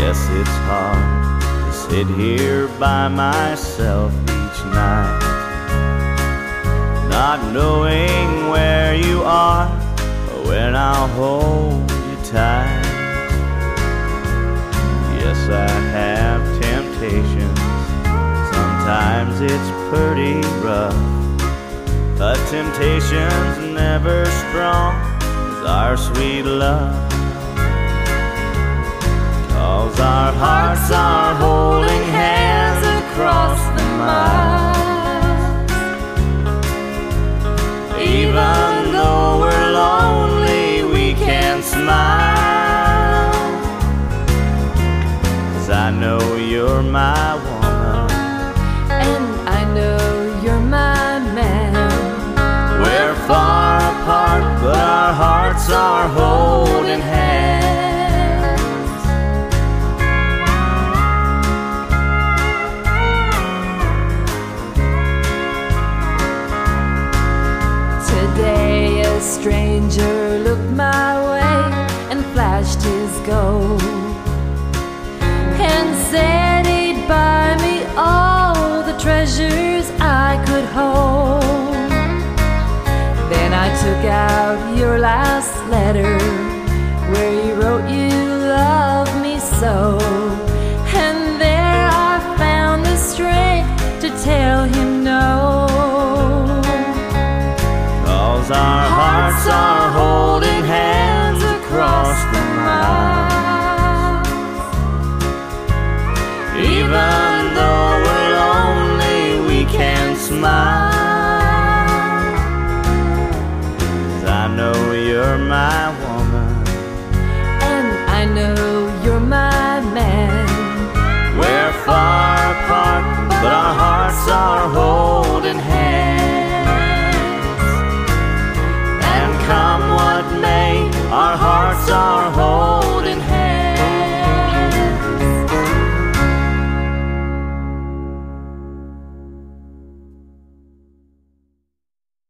Yes, it's hard to sit here by myself each night, not knowing where you are or when I'll hold you tight. Yes, I have temptations, sometimes it's pretty rough, but temptation's never strong as our sweet love. 'Cause our hearts are holding hands across the miles. Even though we're lonely, we can smile. 'Cause I know you're my woman, and I know you're my man. We're far apart, but our hearts are holding hands. Today a stranger looked my way and flashed his gold and said he'd buy me all the treasures I could hold. Then I took out your last letter where you wrote you